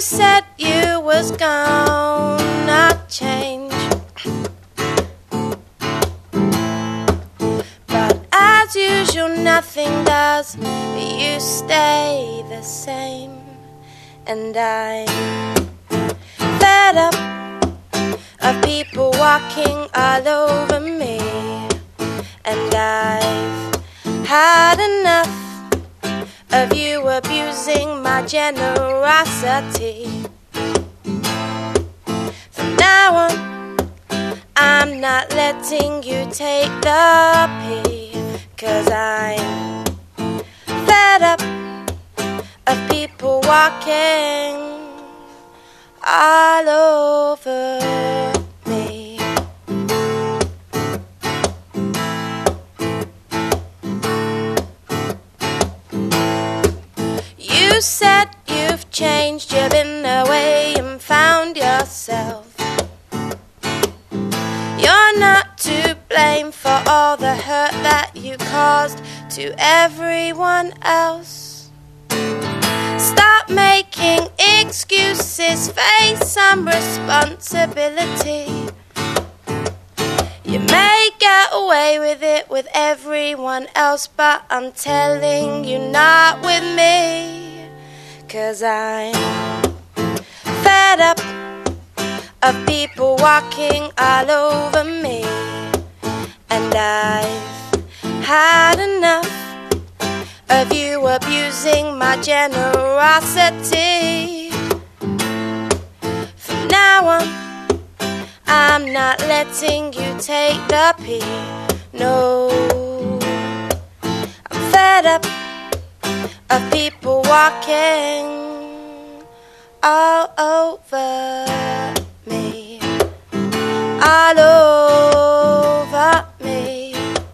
said you was gonna change, but as usual nothing does. You stay the same, and I'm fed up of people walking all over me, and I've had enough of you abusing my generosity. From now on, I'm not letting you take the pee, 'cause I'm fed up of people walking all over me. You said you've changed, you've been away and found yourself. You're not to blame for all the hurt that you caused to everyone else. Stop making excuses, face some responsibility. You may get away with it with everyone else, but I'm telling you, not with me. 'Cause I'm fed up of people walking all over me, and I've had enough of you abusing my generosity. From now on, I'm not letting you take the pee. No, I'm fed up of people walking all over me, all over me.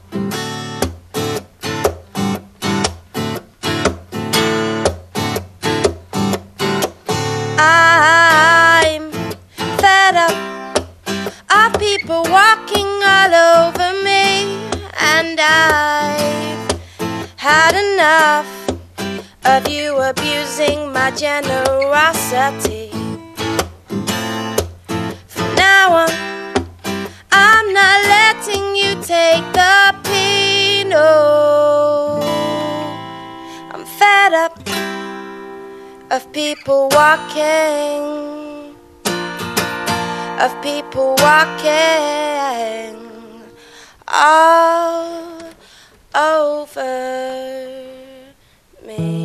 I'm fed up of people walking all over me, and I've had enough of you abusing my generosity. From now on, I'm not letting you take the pee. No, I'm fed up of people walking, of people walking all over me.